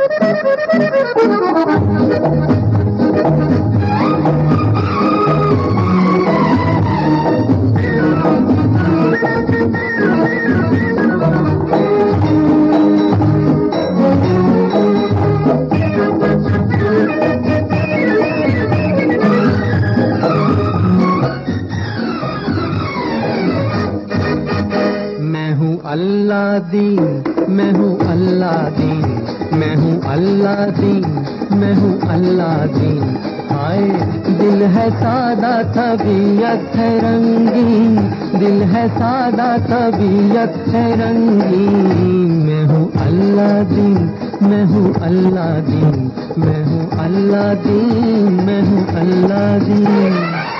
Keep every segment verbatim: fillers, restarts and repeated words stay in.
अल्लाह दीन, मैं हूँ अल्लाह दीन, मैं हूँ अल्लाह दीन, मैं हूँ अल्लाह दीन। हाय दिल है सादा तबीयत है रंगीन, दिल है सादा तबीयत है रंगीन। मैं हूँ अल्लाह दीन, मैं हूँ अल्लाह दीन, मैं हूँ अल्लाह दीन, मैं हूँ अल्लाह दीन।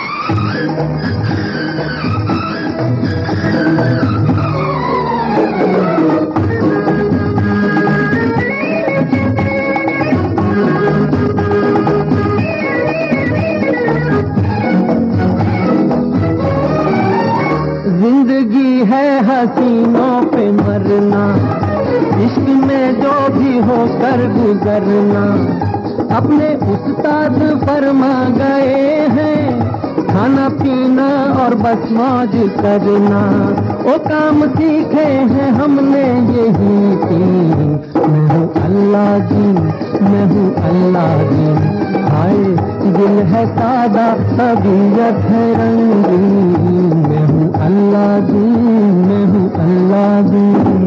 जिंदगी है हसीनों पे मरना, इश्क में जो भी होकर गुजरना। अपने उस्ताद फरमा गए हैं, खाना पीना और बस मौज करना। वो काम सीखे हैं हमने यही तीन। मैं हूँ अल्लाह दीन, मैं हूँ अल्लाह दीन। हाय दिल है सादा तबीयत है रंगीन। मैं हूँ अल्लाह दीन, मैं हूँ अल्लाह दीन।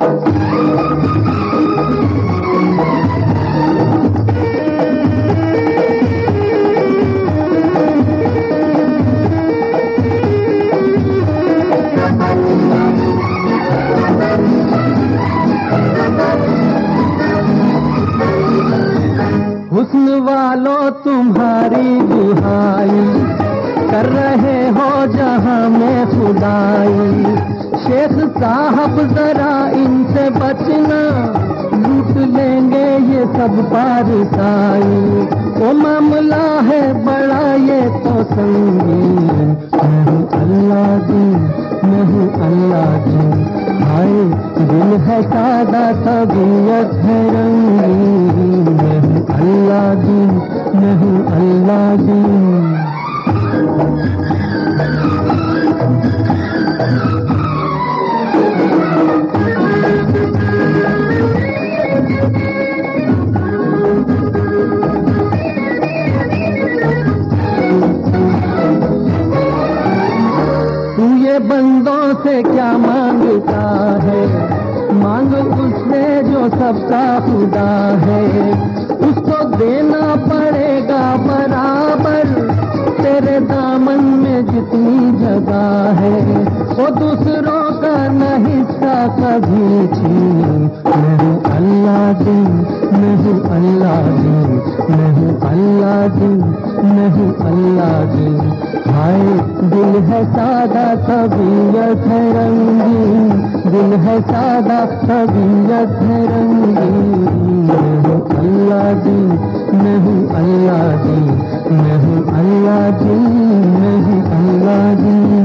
हुस्न वालों तुम्हारी दुहाई, कर रहे हो जहां में खुदाई। शेख साहब जरा इनसे बचना, लूट लेंगे ये सब पारसाई। वो मामला है बड़ा ये तो संगीन। मैं हूँ अल्लाह दीन, मैं हूँ अल्लाह दीन। हाय दिल है सादा तबीयत है रंगीन। मैं हूँ अल्लाह दीन, मैं हूँ अल्लाह दीन। तू ये बंदों से क्या मांगता है, मांग उससे जो सबका खुदा है। उसको देना पड़ेगा बराबर, तेरे दामन में जितनी जगह है। वो दूसरों का न हिस्सा कभी छीन। मैं हूँ अल्लाह दीन, मैं हूँ अल्लाह दीन, मैं हूँ अल्लाह दीन, मैं हूँ अल्लाह दीन। हाय दिल है सादा तबीयत है रंगीन, दिल है सादा तबीयत है रंगीन। मैं हूँ अल्लाह दीन, मैं हूँ अल्लाह दीन, मैं हूँ अल्लाह दीन, मैं हूँ अल्लाह दीन।